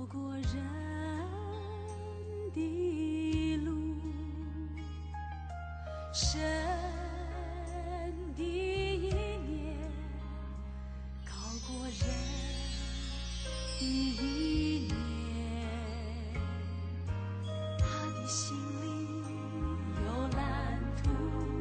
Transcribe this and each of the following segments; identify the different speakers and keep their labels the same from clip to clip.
Speaker 1: 过人的路，神的意念高过人的意念，他的心里有蓝图，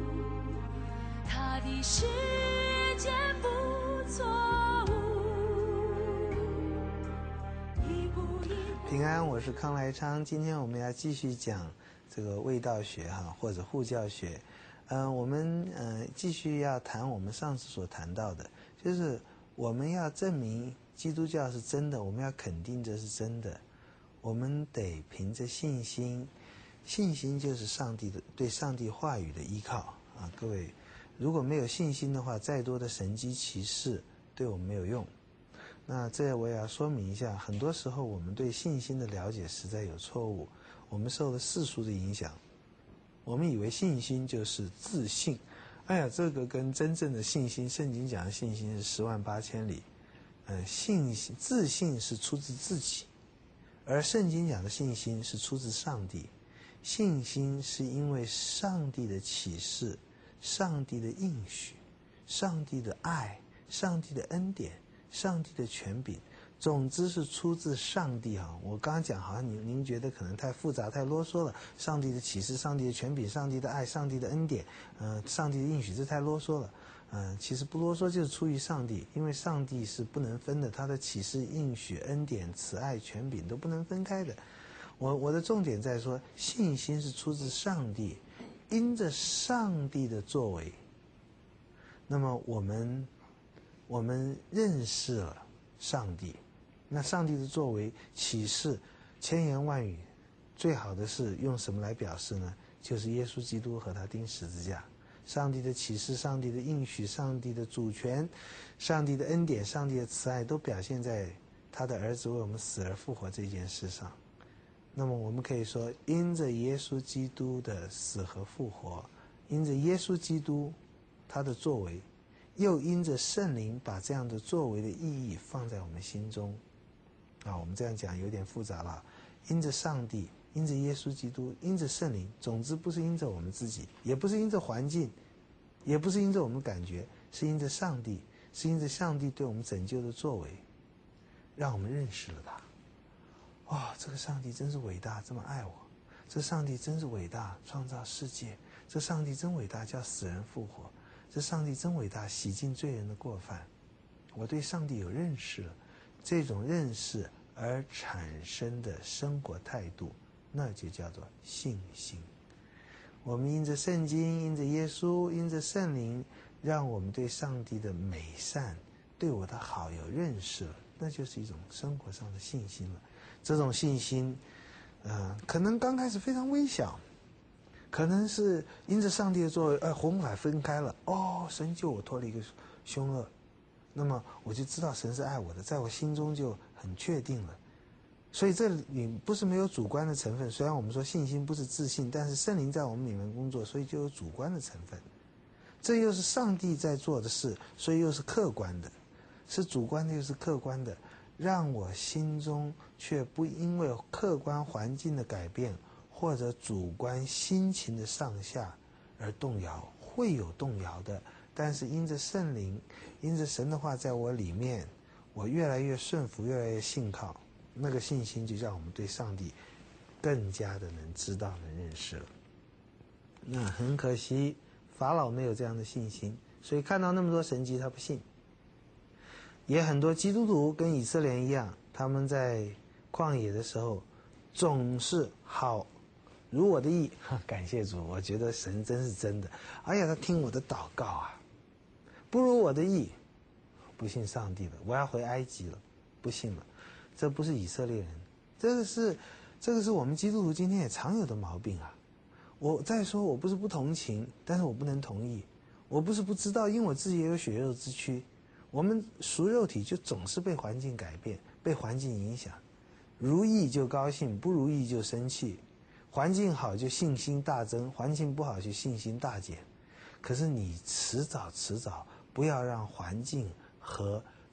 Speaker 1: 他的时间不错误，一步一步。
Speaker 2: 平安，我是康来昌。今天我们要继续讲这个卫道学或者护教学。我们继续要谈我们上次所谈到的，就是我们要证明基督教是真的，我们要肯定这是真的，我们得凭着信心。信心就是对上帝话语的依靠啊！各位，如果没有信心的话，再多的神迹奇事对我们没有用。那这我也要说明一下，很多时候我们对信心的了解实在有错误，我们受了世俗的影响，我们以为信心就是自信。哎呀，这个跟真正的信心，圣经讲的信心是10万8千里。自信是出自自己，而圣经讲的信心是出自上帝。信心是因为上帝的启示、上帝的应许、上帝的爱、上帝的恩典、上帝的权柄，总之是出自上帝啊！我刚刚讲好像您觉得可能太复杂、太啰嗦了。上帝的启示、上帝的权柄、上帝的爱、上帝的恩典，上帝的应许，这太啰嗦了。其实不啰嗦，就是出于上帝，因为上帝是不能分的，他的启示、应许、恩典、慈爱、权柄都不能分开的。我的重点在说，信心是出自上帝，因着上帝的作为，那么我们认识了上帝。那上帝的作为启示千言万语，最好的是用什么来表示呢？就是耶稣基督和他钉十字架。上帝的启示、上帝的应许、上帝的主权、上帝的恩典、上帝的慈爱，都表现在他的儿子为我们死而复活这件事上。那么我们可以说，因着耶稣基督的死和复活，因着耶稣基督他的作为，又因着圣灵把这样的作为的意义放在我们心中。我们这样讲有点复杂了。因着上帝，因着耶稣基督，因着圣灵，总之不是因着我们自己，也不是因着环境，也不是因着我们感觉，是因着上帝，是因着上帝对我们拯救的作为，让我们认识了他。这个上帝真是伟大，这么爱我。这上帝真是伟大，创造世界。这上帝真伟大，叫死人复活。这上帝真伟大，洗净罪人的过犯。我对上帝有认识了，这种认识而产生的生活态度，那就叫做信心。我们因着圣经，因着耶稣，因着圣灵，让我们对上帝的美善，对我的好有认识了，那就是一种生活上的信心了。这种信心可能刚开始非常微小，可能是因着上帝的作为，红海分开了，神救我脱离一个凶恶，那么我就知道神是爱我的，在我心中就很确定了。所以这里不是没有主观的成分，虽然我们说信心不是自信，但是圣灵在我们里面工作，所以就有主观的成分。这又是上帝在做的事，所以又是客观的，是主观的又是客观的，让我心中却不因为客观环境的改变或者主观心情的上下而动摇，会有动摇的，但是因着圣灵，因着神的话在我里面，我越来越顺服，越来越信靠，那个信心就让我们对上帝更加的能知道能认识了。那很可惜法老没有这样的信心，所以看到那么多神迹他不信。也很多基督徒跟以色列人一样，他们在旷野的时候总是好如我的意，感谢主，我觉得神真是真的，他听我的祷告啊，不如我的意，不信上帝了，我要回埃及了，不信了。这不是以色列人，这个是我们基督徒今天也常有的毛病啊。我再说，我不是不同情，但是我不能同意。我不是不知道，因为我自己也有血肉之躯。我们属肉体就总是被环境改变，被环境影响，如意就高兴，不如意就生气，环境好就信心大增，环境不好就信心大减。可是你迟早不要让环境和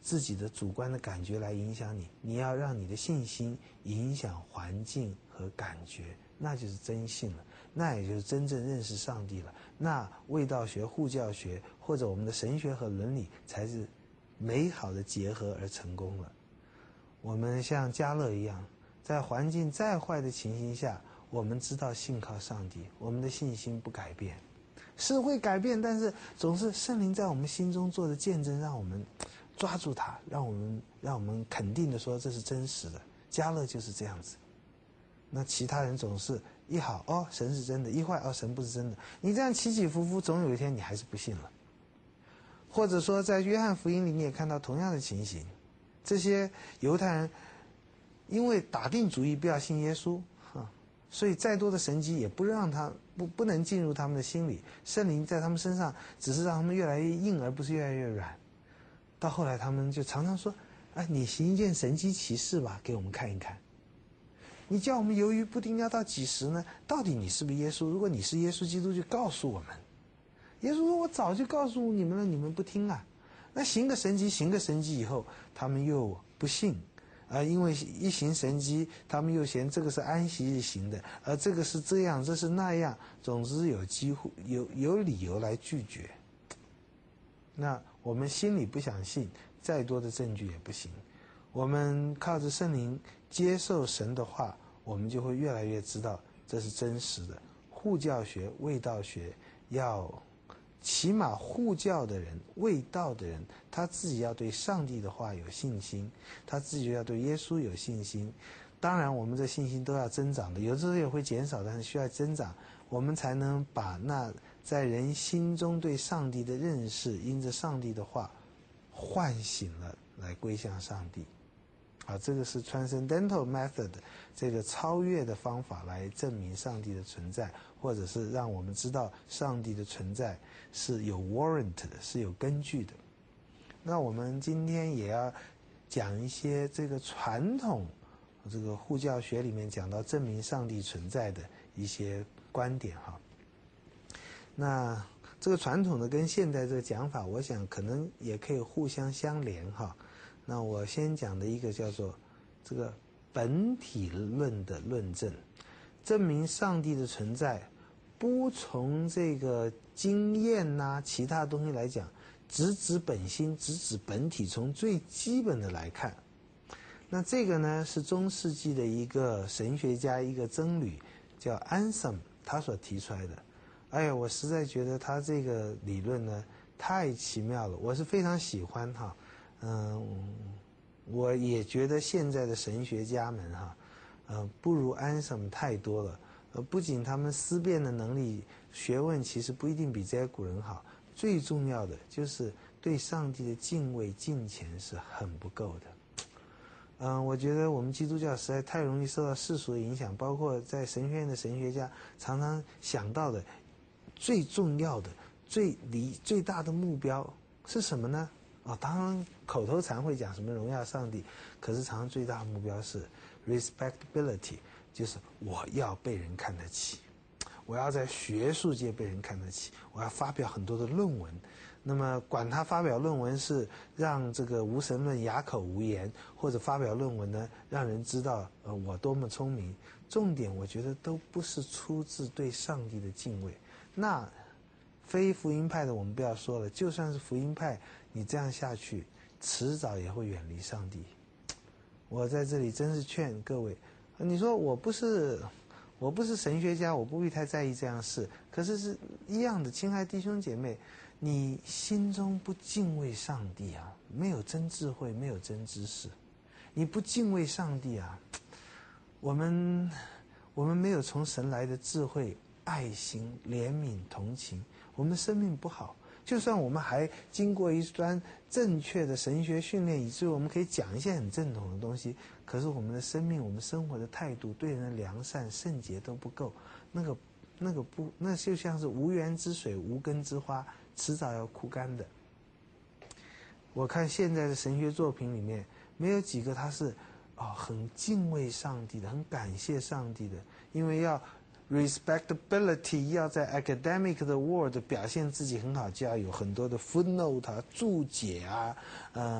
Speaker 2: 自己的主观的感觉来影响你，你要让你的信心影响环境和感觉，那就是真信了，那也就是真正认识上帝了。那卫道学、护教学或者我们的神学和伦理才是美好的结合而成功了。我们像迦勒一样，在环境再坏的情形下，我们知道信靠上帝，我们的信心不改变，是会改变，但是总是圣灵在我们心中做的见证，让我们抓住它，让我们肯定的说这是真实的。迦勒就是这样子。那其他人总是一好哦，神是真的；一坏哦，神不是真的。你这样起起伏伏，总有一天你还是不信了。或者说，在约翰福音里你也看到同样的情形，这些犹太人因为打定主意不要信耶稣所以再多的神迹也不让他不能进入他们的心里。圣灵在他们身上只是让他们越来越硬，而不是越来越软。到后来他们就常常说：“哎，你行一件神迹奇事吧，给我们看一看。你叫我们犹豫不定要到几时呢？到底你是不是耶稣？如果你是耶稣基督，就告诉我们。”耶稣说：“我早就告诉你们了，你们不听啊。”那行个神迹以后，他们又不信。因为一行神迹，他们又嫌这个是安息日行的，而这个是这样，这是那样，总之有理由来拒绝。那我们心里不想信，再多的证据也不行。我们靠着圣灵接受神的话，我们就会越来越知道这是真实的。护教学、卫道学要起码护教的人、卫道的人，他自己要对上帝的话有信心，他自己要对耶稣有信心。当然我们这信心都要增长的，有时候也会减少，但是需要增长，我们才能把那在人心中对上帝的认识，因着上帝的话唤醒了，来归向上帝。这个是 transcendental method 这个超越的方法来证明上帝的存在，或者是让我们知道上帝的存在是有 warrant 的，是有根据的。那我们今天也要讲一些这个传统这个护教学里面讲到证明上帝存在的一些观点那这个传统的跟现代这个讲法，我想可能也可以互相相连那我先讲的一个叫做这个本体论的论证，证明上帝的存在，不从这个经验其他东西来讲，直指本心，直指本体，从最基本的来看。那这个呢是中世纪的一个神学家，一个僧侣叫安森他所提出来的。我实在觉得他这个理论呢太奇妙了，我是非常喜欢我也觉得现在的神学家们不如安森太多了。不仅他们思辨的能力、学问其实不一定比这些古人好，最重要的就是对上帝的敬畏、敬虔是很不够的。我觉得我们基督教实在太容易受到世俗的影响，包括在神学院的神学家常常想到的最重要的、最大的目标是什么呢？当然口头禅会讲什么荣耀上帝，可是常常最大的目标是 respectability， 就是我要被人看得起，我要在学术界被人看得起，我要发表很多的论文。那么管他发表论文是让这个无神论哑口无言，或者发表论文呢让人知道我多么聪明，重点我觉得都不是出自对上帝的敬畏。那非福音派的我们不要说了，就算是福音派，你这样下去迟早也会远离上帝。我在这里真是劝各位，你说我不是神学家，我不必太在意这样的事，可是是一样的，亲爱弟兄姐妹，你心中不敬畏上帝没有真智慧，没有真知识，你不敬畏上帝我们没有从神来的智慧、爱心、怜悯、同情，我们生命不好。就算我们还经过一段正确的神学训练，以至于我们可以讲一些很正统的东西，可是我们的生命、我们生活的态度、对人的良善、圣洁都不够，那就像是无源之水、无根之花，迟早要枯干的。我看现在的神学作品里面，没有几个他是很敬畏上帝的，很感谢上帝的，因为要respectability， 要在 academic 的 world 表现自己很好，就要有很多的 footnote 注解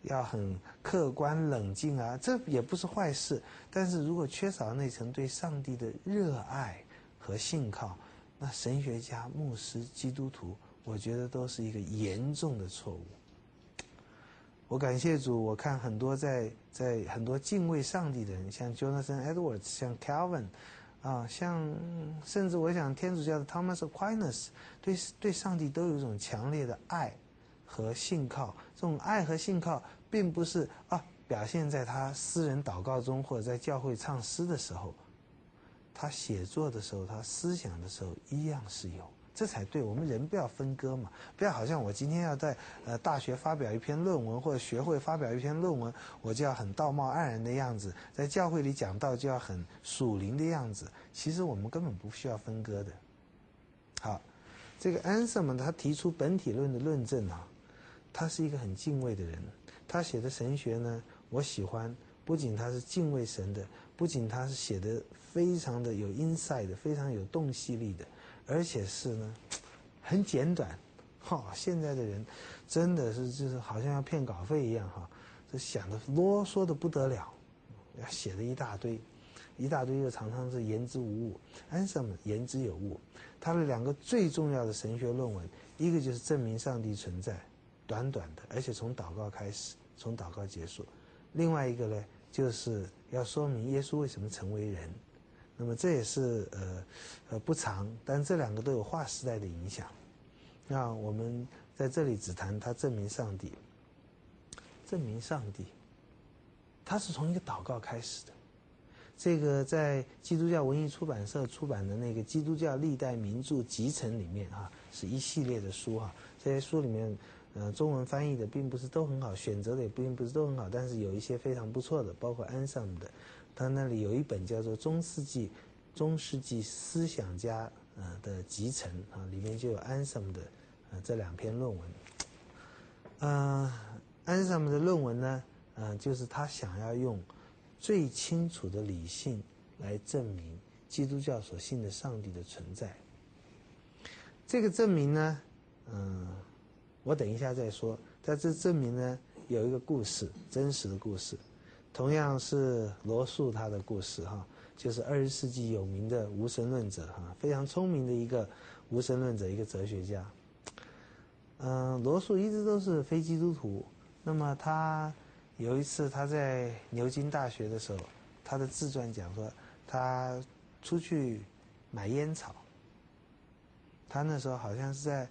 Speaker 2: 要很客观冷静啊，这也不是坏事。但是如果缺少那层对上帝的热爱和信靠，那神学家、牧师、基督徒，我觉得都是一个严重的错误。我感谢主，我看很多在很多敬畏上帝的人，像 Jonathan Edwards， 像 Calvin， 像甚至我想天主教的 Thomas Aquinas， 对上帝都有一种强烈的爱和信靠。这种爱和信靠，并不是表现在他私人祷告中，或者在教会唱诗的时候，他写作的时候，他思想的时候，一样是有。这才对，我们人不要分割嘛，不要好像我今天要在大学发表一篇论文，或者学会发表一篇论文，我就要很道貌岸然的样子，在教会里讲道就要很属灵的样子。其实我们根本不需要分割的。好，这个 Anselm 他提出本体论的论证啊，他是一个很敬畏的人，他写的神学呢，我喜欢，不仅他是敬畏神的，不仅他是写的非常的有 insight 的，非常有洞悉力的，而且是呢，很简短。现在的人真的是就是好像要骗稿费一样这想的啰嗦的不得了，要写的一大堆，又常常是言之无物。Anselm言之有物，他的2个最重要的神学论文，一个就是证明上帝存在，短短的，而且从祷告开始，从祷告结束；另外一个呢，就是要说明耶稣为什么成为人。那么这也是不长，但这2个都有划时代的影响。那我们在这里只谈他证明上帝。证明上帝，他是从一个祷告开始的。这个在基督教文艺出版社出版的那个《基督教历代名著集成》里面是一系列的书这些书里面中文翻译的并不是都很好，选择的也并不是都很好，但是有一些非常不错的，包括安上的。他那里有一本叫做中世纪思想家的集成里面就有安什么的这2篇论文。安什么的论文呢，就是他想要用最清楚的理性来证明基督教所信的上帝的存在。这个证明呢，我等一下再说。在这证明呢，有一个故事，真实的故事。同样是罗素他的故事就是20世纪有名的无神论者非常聪明的一个无神论者，一个哲学家。罗素一直都是非基督徒。那么他有一次他在牛津大学的时候，他的自传讲说他出去买烟草。他那时候好像是在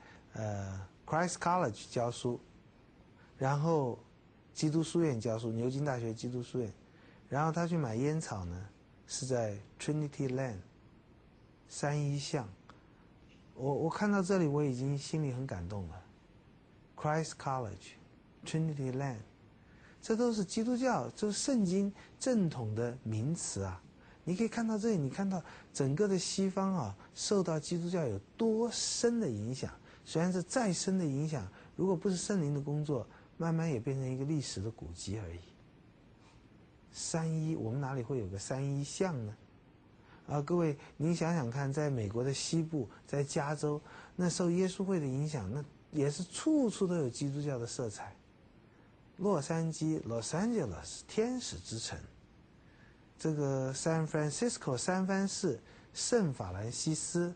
Speaker 2: Christ College 教书，然后基督书院教书，牛津大学基督书院。然后他去买烟草呢，是在 Trinity Lane 3一巷。我看到这里我已经心里很感动了。Christ College Trinity Lane， 这都是基督教，这是圣经正统的名词你可以看到这里，你看到整个的西方受到基督教有多深的影响。虽然是再深的影响，如果不是圣灵的工作，慢慢也变成一个历史的古迹而已。3一，我们哪里会有个3一巷呢？各位，您想想看，在美国的西部，在加州，那受耶稣会的影响，那也是处处都有基督教的色彩。洛杉矶 Los Angeles 天使之城，这个 San Francisco 三藩市圣法兰西斯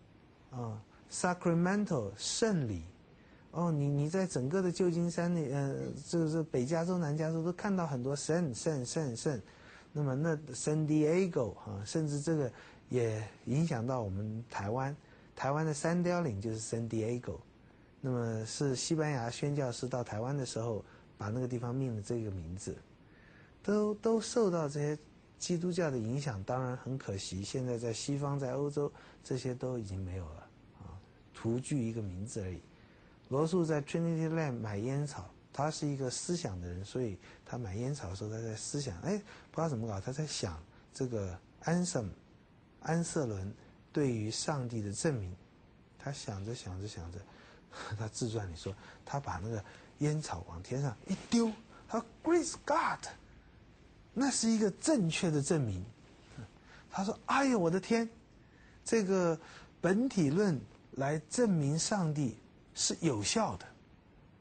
Speaker 2: Sacramento 圣礼你在整个的旧金山这个是北加州南加州都看到很多圣。那么那 San Diego 甚至这个也影响到我们台湾的三貂岭就是 San Diego。那么是西班牙宣教士到台湾的时候把那个地方命了这个名字。都受到这些基督教的影响。当然很可惜，现在在西方在欧洲这些都已经没有了徒具一个名字而已。罗素在 Trinity Lane 买烟草，他是一个思想的人，所以他买烟草的时候他在思想不知道怎么搞，他在想这个安瑟伦对于上帝的证明。他想着他自传里说他把那个烟草往天上一丢，他说 Grace God， 那是一个正确的证明。他说哎呦我的天，这个本体论来证明上帝是有效的。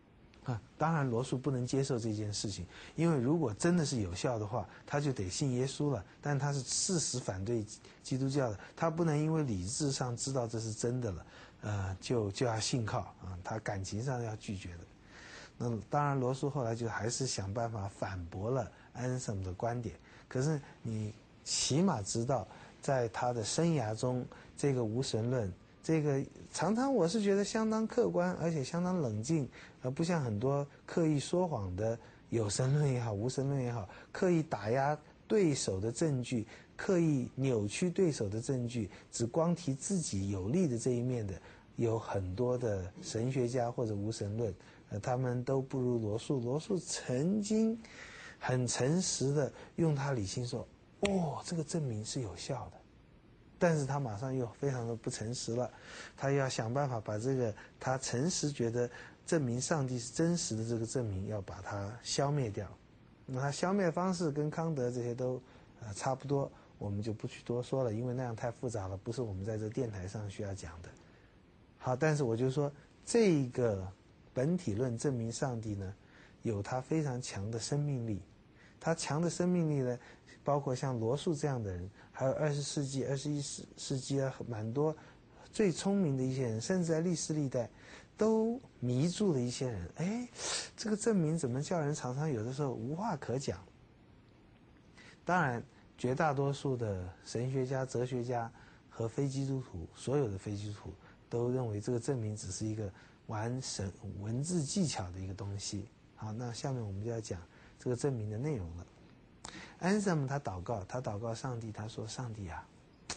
Speaker 2: 当然罗素不能接受这件事情，因为如果真的是有效的话，他就得信耶稣了。但他是誓死反对基督教的，他不能因为理智上知道这是真的了，就要信靠啊，他感情上要拒绝的。那当然，罗素后来就还是想办法反驳了安什姆的观点。可是你起码知道，在他的生涯中，这个无神论，这个常常我是觉得相当客观，而且相当冷静，而不像很多刻意说谎的有神论也好，无神论也好，刻意打压对手的证据，刻意扭曲对手的证据，只光提自己有利的这一面的，有很多的神学家或者无神论，他们都不如罗素。罗素曾经很诚实的用他理性说，这个证明是有效的。但是他马上又非常的不诚实了，他要想办法把这个他诚实觉得证明上帝是真实的这个证明要把它消灭掉。那他消灭方式跟康德这些都差不多，我们就不去多说了，因为那样太复杂了，不是我们在这电台上需要讲的。好，但是我就说这个本体论证明上帝呢，有它非常强的生命力。它强的生命力呢，包括像罗素这样的人，还有20世纪、21世纪蛮多最聪明的一些人，甚至在历史历代都迷住了一些人。这个证明怎么叫人常常有的时候无话可讲？当然，绝大多数的神学家、哲学家和非基督徒，所有的非基督徒都认为这个证明只是一个玩文字技巧的一个东西。好，那下面我们就要讲这个证明的内容了。安什姆他祷告上帝，他说：“上帝啊，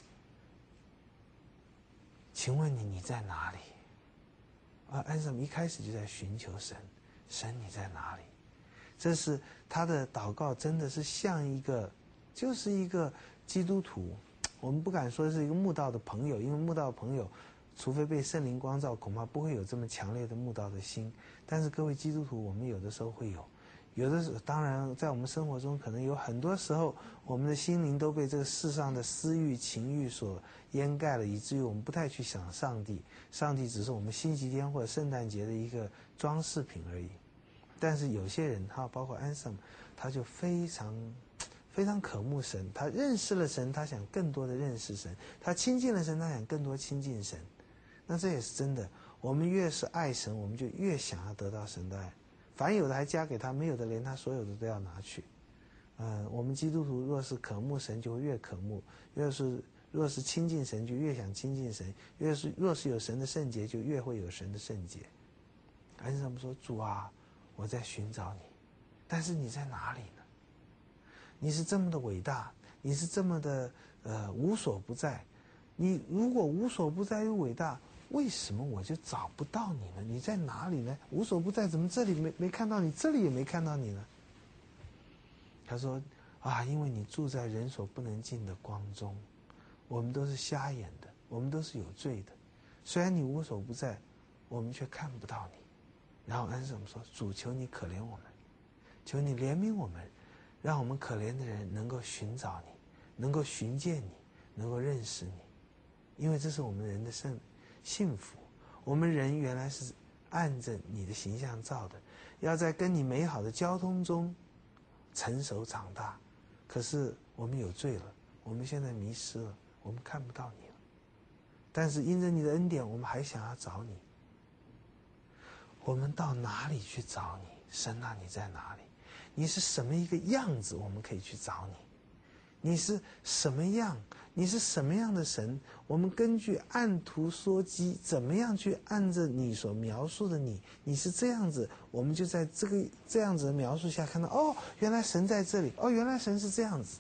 Speaker 2: 请问你在哪里？”安什姆一开始就在寻求神，神你在哪里？这是他的祷告，真的是像就是一个基督徒。我们不敢说是一个慕道的朋友，因为慕道的朋友，除非被圣灵光照，恐怕不会有这么强烈的慕道的心。但是各位基督徒，我们有的时候会有。有的时候，当然在我们生活中可能有很多时候，我们的心灵都被这个世上的私欲情欲所掩盖了，以至于我们不太去想上帝。上帝只是我们星期天或者圣诞节的一个装饰品而已。但是有些人包括安什姆，他就非常非常渴慕神，他认识了神，他想更多的认识神，他亲近了神，他想更多亲近神。那这也是真的，我们越是爱神，我们就越想要得到神的爱。凡有的还加给他，没有的连他所有的都要拿去。我们基督徒若是渴慕神，就会越渴慕；若是亲近神，就越想亲近神；若是有神的圣洁，就越会有神的圣洁。安什姆说：“主啊，我在寻找你，但是你在哪里呢？你是这么的伟大，你是这么的无所不在。你如果无所不在又伟大，为什么我就找不到你呢？你在哪里呢？无所不在，怎么这里没看到你，这里也没看到你呢？”他说：“因为你住在人所不能进的光中，我们都是瞎眼的，我们都是有罪的。虽然你无所不在，我们却看不到你。”然后安什姆说：“主，求你可怜我们，求你怜悯我们，让我们可怜的人能够寻找你，能够寻见你，能够认识你，因为这是我们人的幸福。我们人原来是按着你的形象造的，要在跟你美好的交通中成熟长大。可是我们有罪了，我们现在迷失了，我们看不到你了。但是因着你的恩典，我们还想要找你。我们到哪里去找你？神啊，你在哪里？你是什么一个样子，我们可以去找你？你是什么样？你是什么样的神？我们根据按图索骥，怎么样去按着你所描述的你是这样子，我们就在这样子的描述下看到，原来神在这里，原来神是这样子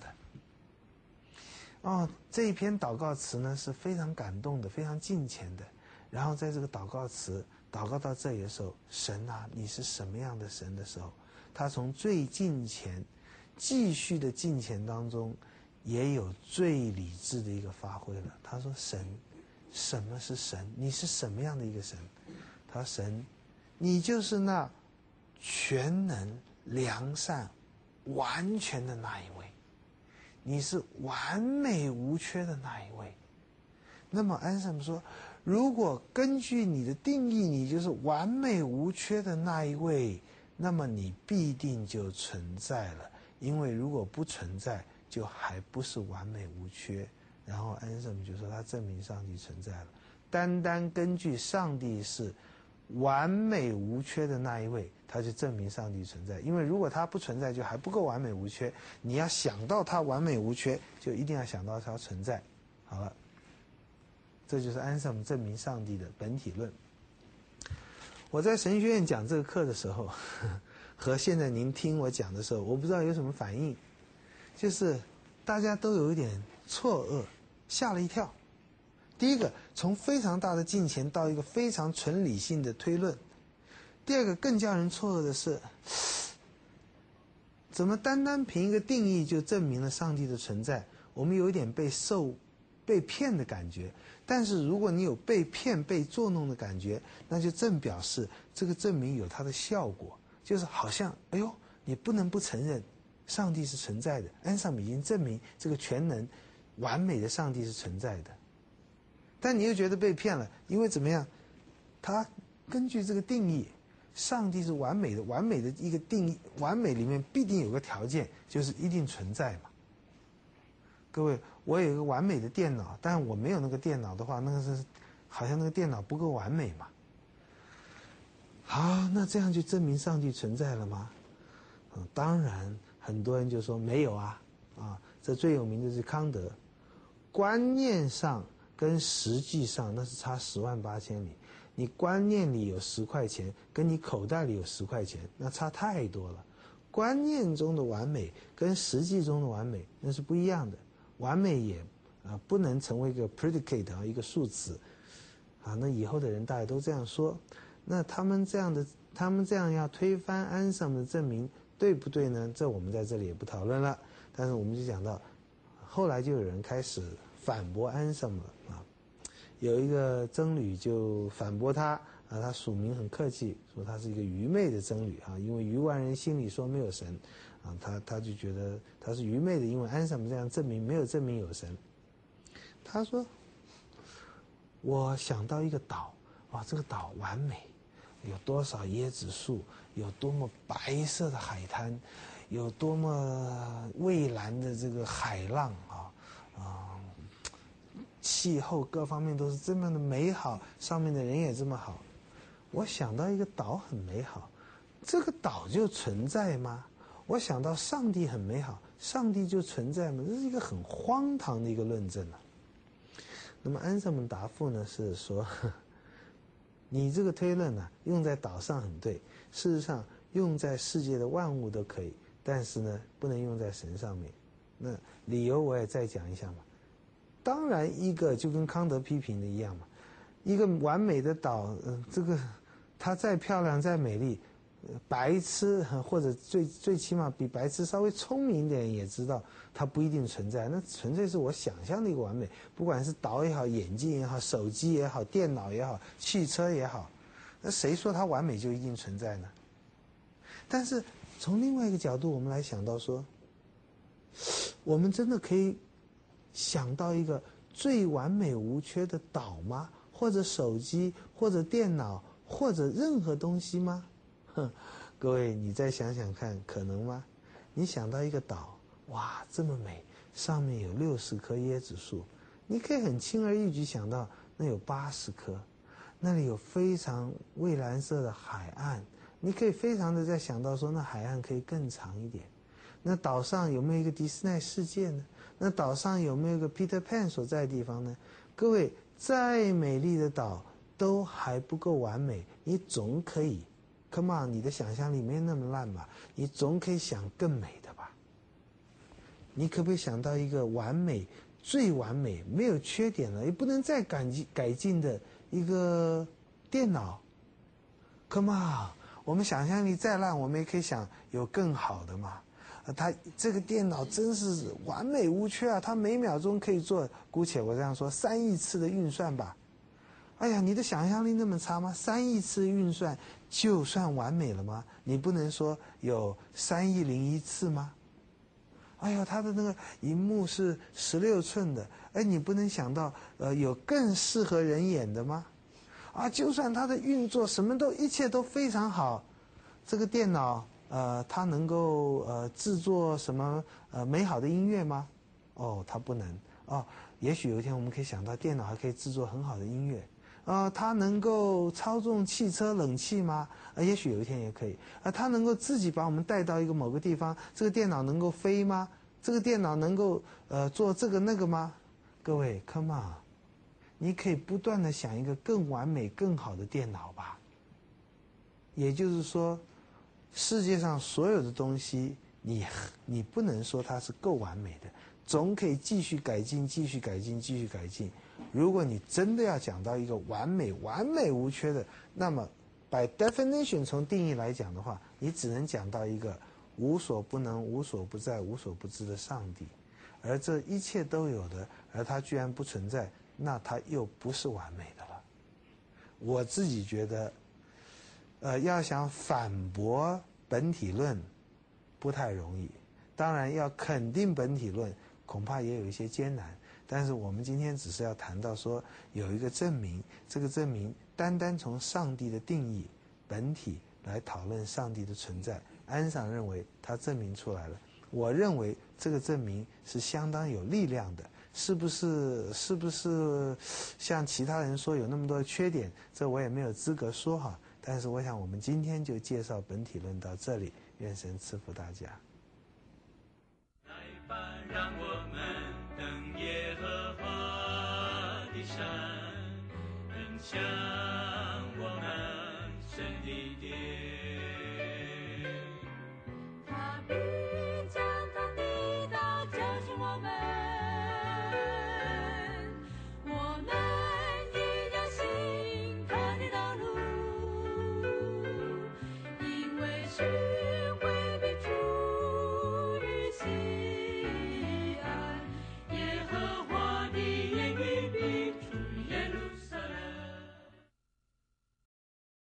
Speaker 2: 的。这一篇祷告词呢是非常感动的，非常敬虔的。然后在这个祷告词祷告到这里的时候，神啊，你是什么样的神的时候，他从最敬虔继续的敬虔当中也有最理智的一个发挥了。他说：“神，什么是神？你是什么样的一个神？”他说：“神，你就是那全能、良善、完全的那一位，你是完美无缺的那一位。”那么安什姆说， 如果根据你的定义，你就是完美无缺的那一位，那么你必定就存在了。因为如果不存在，就还不是完美无缺。然后安瑟姆就说他证明上帝存在了，单单根据上帝是完美无缺的那一位，他就证明上帝存在。因为如果他不存在，就还不够完美无缺。你要想到他完美无缺，就一定要想到他存在。好了，这就是安瑟姆证明上帝的本体论。我在神学院讲这个课的时候，和现在您听我讲的时候，我不知道有什么反应，就是大家都有一点错愕，吓了一跳。第一个，从非常大的金钱到一个非常纯理性的推论；第二个，更叫人错愕的是，怎么单单凭一个定义就证明了上帝的存在？我们有一点被骗的感觉。但是如果你有被骗、被作弄的感觉，那就正表示这个证明有它的效果，就是好像，哎呦，你不能不承认上帝是存在的。安瑟姆已经证明这个全能、完美的上帝是存在的。但你又觉得被骗了，因为怎么样？他根据这个定义，上帝是完美的，完美的一个定义，完美里面必定有个条件，就是一定存在嘛。各位，我有一个完美的电脑，但我没有那个电脑的话，那个是好像那个电脑不够完美嘛。好，那这样就证明上帝存在了吗？当然，很多人就说没有啊，这最有名的是康德，观念上跟实际上那是差10万8千里。你观念里有10块钱，跟你口袋里有10块钱，那差太多了。观念中的完美跟实际中的完美那是不一样的。完美也不能成为一个 predicate 一个数词那以后的人大家都这样说。那他们这样要推翻安瑟姆的证明，对不对呢？这我们在这里也不讨论了。但是我们就讲到，后来就有人开始反驳安瑟姆了有一个僧侣就反驳他他署名很客气，说他是一个愚昧的僧侣因为愚顽人心里说没有神他就觉得他是愚昧的，因为安瑟姆这样证明没有证明有神。他说，我想到一个岛这个岛完美，有多少椰子树，有多么白色的海滩，有多么蔚蓝的这个海浪气候各方面都是这么的美好，上面的人也这么好。我想到一个岛很美好，这个岛就存在吗？我想到上帝很美好，上帝就存在吗？这是一个很荒唐的一个论证那么安瑟姆答复呢是说，你这个推论用在岛上很对，事实上用在世界的万物都可以，但是呢不能用在神上面。那理由我也再讲一下嘛。当然一个就跟康德批评的一样嘛，一个完美的岛这个它再漂亮再美丽，白痴或者最起码比白痴稍微聪明一点也知道它不一定存在，那纯粹是我想象的一个完美。不管是岛也好，眼镜也好，手机也好，电脑也好，汽车也好，那谁说它完美就一定存在呢？但是从另外一个角度我们来想到说，我们真的可以想到一个最完美无缺的岛吗？或者手机，或者电脑，或者任何东西吗？各位你再想想看，可能吗？你想到一个岛，哇这么美，上面有60棵椰子树，你可以很轻而易举想到那有80棵，那里有非常蔚蓝色的海岸，你可以非常的在想到说那海岸可以更长一点。那岛上有没有一个迪士尼世界呢？那岛上有没有一个 Peter Pan 所在的地方呢？各位，再美丽的岛都还不够完美，你总可以 Come on， 你的想象力没那么烂吧？你总可以想更美的吧？你可不可以想到一个完美、最完美、没有缺点了，也不能再改进的一个电脑 ？Come on， 我们想象力再烂，我们也可以想有更好的嘛。它这个电脑真是完美无缺它每秒钟可以做，姑且我这样说，3亿次的运算吧。哎呀，你的想象力那么差吗？3亿次运算就算完美了吗？你不能说有3亿01次吗？ 哎呦，它的那个荧幕是16寸的，哎，你不能想到，有更适合人眼的吗？啊，就算它的运作什么都一切都非常好，这个电脑它能够制作什么美好的音乐吗？哦，它不能。哦，也许有一天我们可以想到电脑还可以制作很好的音乐。它能够操纵汽车冷气吗？也许有一天也可以。它能够自己把我们带到一个某个地方，这个电脑能够飞吗？这个电脑能够做这个那个吗？各位 ，come on， 你可以不断的想一个更完美、更好的电脑吧。也就是说，世界上所有的东西，你不能说它是够完美的，总可以继续改进、继续改进、继续改进。如果你真的要讲到一个完美无缺的，那么 by definition 从定义来讲的话，你只能讲到一个无所不能、无所不在、无所不知的上帝，而这一切都有的，而它居然不存在，那它又不是完美的了。我自己觉得，要想反驳本体论不太容易，当然要肯定本体论恐怕也有一些艰难。但是我们今天只是要谈到说有一个证明，这个证明单单从上帝的定义本体来讨论上帝的存在，安上认为他证明出来了。我认为这个证明是相当有力量的，是不是像其他人说有那么多的缺点，这我也没有资格说哈。但是我想我们今天就介绍本体论到这里，愿神赐福大家。
Speaker 3: 来吧，让我们登耶和华的山，奔向